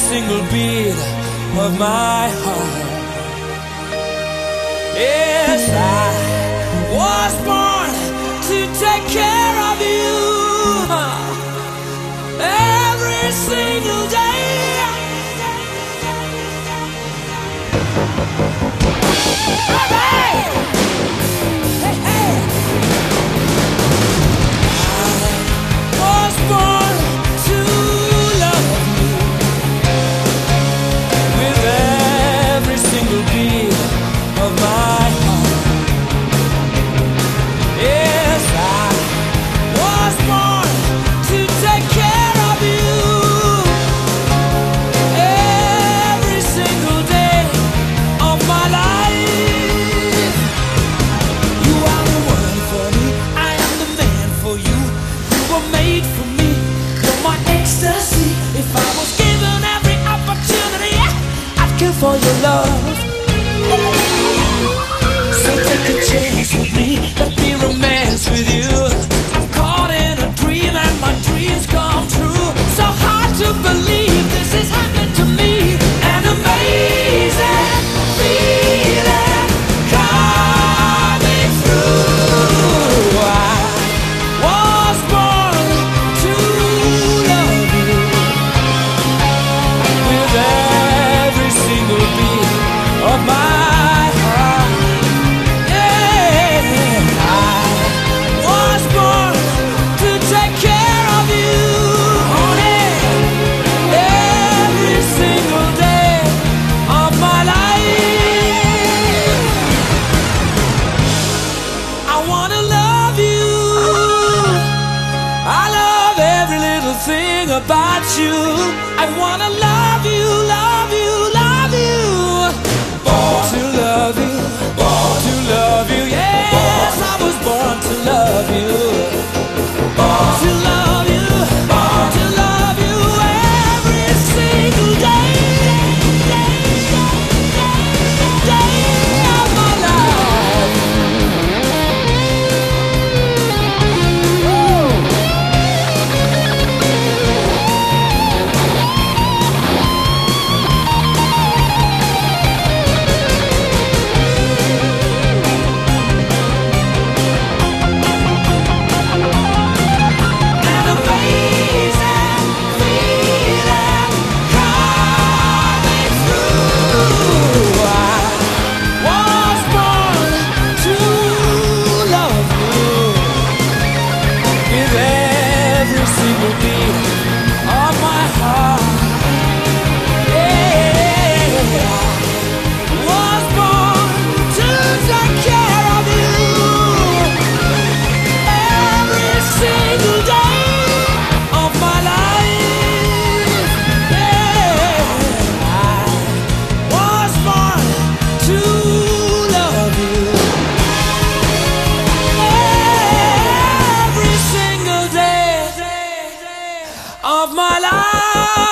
single beat of my heart. Yes, I was born to take care of you every single day. Hey, hey, hey. I was born to love you with every single beat of my heart. Yes, I was born to take care of you every single day of my life. You are the one for me, I am the man for you. You were made for me, you're my ecstasy. If I was given every opportunity, I'd kill for your love. So take a chance with me, let me romance with you. I'm caught in a dream and my dreams come true. So hard to believe this is happening to me. An amazing feeling coming through. I was born to love you with every single beat of my about you. I wanna love you, love you, love you. Born to love you, born to love you. Yes, I was born to love you. Born to love you, born to love you every single day, day of my life. Of my life.